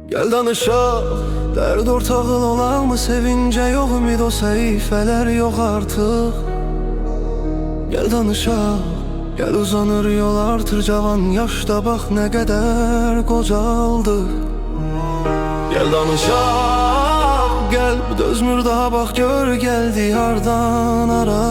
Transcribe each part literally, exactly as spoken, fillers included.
Gel danışaq, dərd ortağın olaq mı? Sevincə yox ümid, o səhifələr yox artıq. Gel danışaq, gel uzanır yol artır cavan yaşda, bax nə qədər qocaldıq. Gel danışaq, gel dözmür daha, bax gör gəldi hardan ara.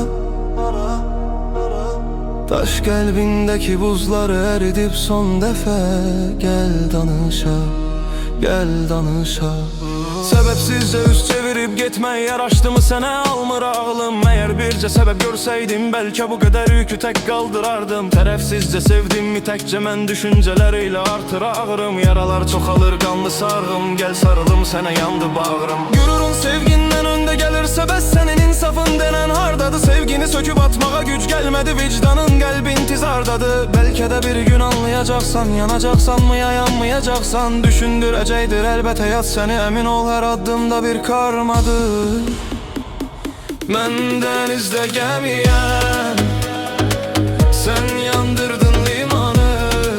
Taş qəlbindəki buzları əridib son dəfə. Gel danışaq, gel danışaq. Səbəbsizcə üst çevirib getmək yaraşdı mı sənə, almır ağlım. Məyər bircə səbəb görsəydim, bəlkə bu qədər yükü tək qaldırardım. Tərəfsizcə sevdim mi təkcə mən, düşüncələriylə artır ağrım. Yaralar çoxalır, qanlı sarğım, gəl sarılım sənə, yandı bağrım. Gürurun sevgindən öndə gəlirsə, bəs sənin insafın denən hardadır? Sevgini söküb atmağa güc gəlmədi, vicdanın qəlbin tizardadır. Bəlkə də bir gün anlayacaqsan, yanacaqsan mı ya yanmayacaqsan. Düşündürəcəkdir əlbət həyat səni, əmin ol her addımda bir karmadır. Mən dənizdə gəmiyəm, sən yandırdın limanı.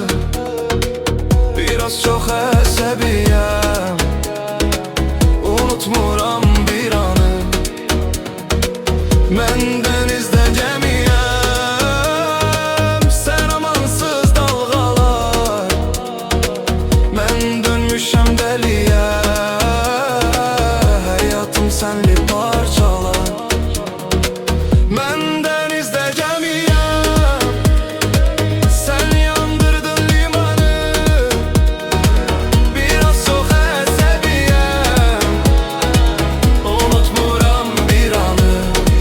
Biraz çox əsəbiyəm, unutmuram bir anı. Mən dənizdə gəmiyəm, sən amansız dalğalar. Mən dönmüşəm dəliyəm, senli parçalar. Mən dənizdə gəmiyəm, sən yandırdın limanı. Biraz çox əsəbiyəm, unutmuram bir anı.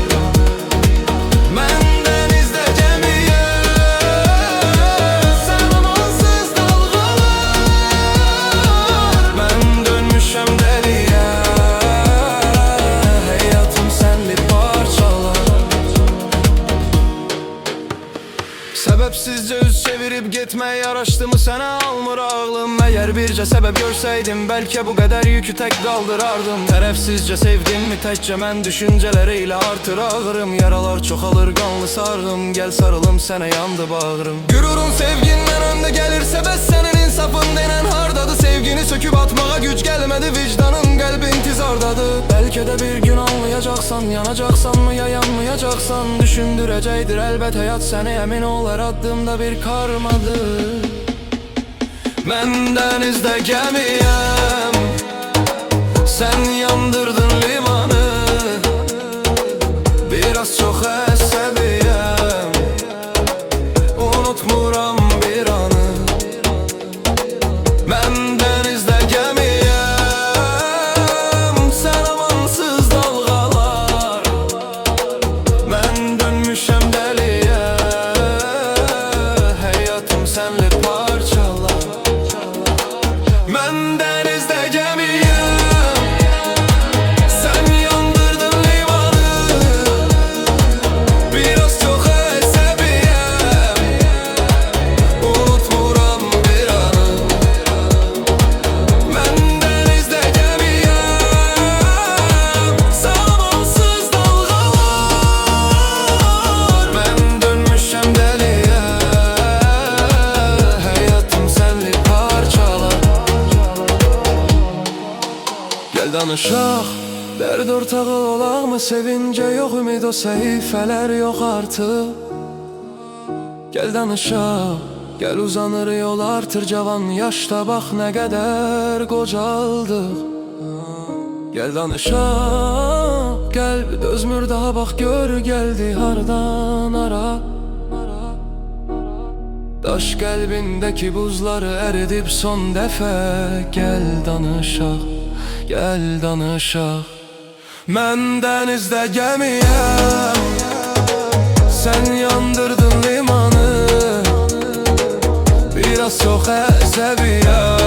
Mən dənizdə gəmiyəm, sən amansız dalğalar. Mən dönmüşəm dəliyəm, səbəbsizcə üz çevirib getmək yaraşdı mı sənə, almır ağlım. Məyər bircə səbəb görsəydim, bəlkə bu qədər yükü tək qaldırardım. Tərəfsizcə sevdim mi təkcə mən, düşüncələriylə artır ağrım. Yaralar çoxalır, qanlı sarğım, gəl sarılım sənə, yandı bağrım. Gürurun sevgindən öndə gəlirsə, bəs sənin insafın denən hardadır? Sevgini söküb atmağa güc gəlmədi, vicdanın qəlbin tizardadır. Bəlkə də bir gün anlayacaqsan, yanacaqsan mı ya yanmayacaqsan. Düşündürəcəkdir əlbət həyat səni, əmin ol her addımda bir karmadır. Mən dənizdə gəmiyəm, sən yandırdın limanı. Biraz çox əsəbiyəm, unutmuram bir anı. Mən dənizdə gəmiyəm, sən amansız dalğalar. Mən dönmüşəm dəliyəm, senli parçalar. Mən dənizdə gəmiyəm, sən yandırdın limanı. Biraz çox əsəbiyəm, unutmuram bir anı. Mən dənizdə gəmiyəm, zamansız dalğalar. Mən dönmüşəm dəliyəm, gel danışaq, dərd ortağı olaq mı? Sevincə yox ümid, o səhifələr yox artıq. Gel danışaq, gel uzanır yol artır cavan yaşda, bax nə qədər qocaldıq. Gel danışaq, qəlb dözmür daha, bax gör gəldi hardan ara. Daş qəlbindəki buzları əridib son dəfə. Gel danışaq, gel danışaq. Mən dənizdə gəmiyəm, sən yandırdın limanı. Biraz çox əsəbiyəm,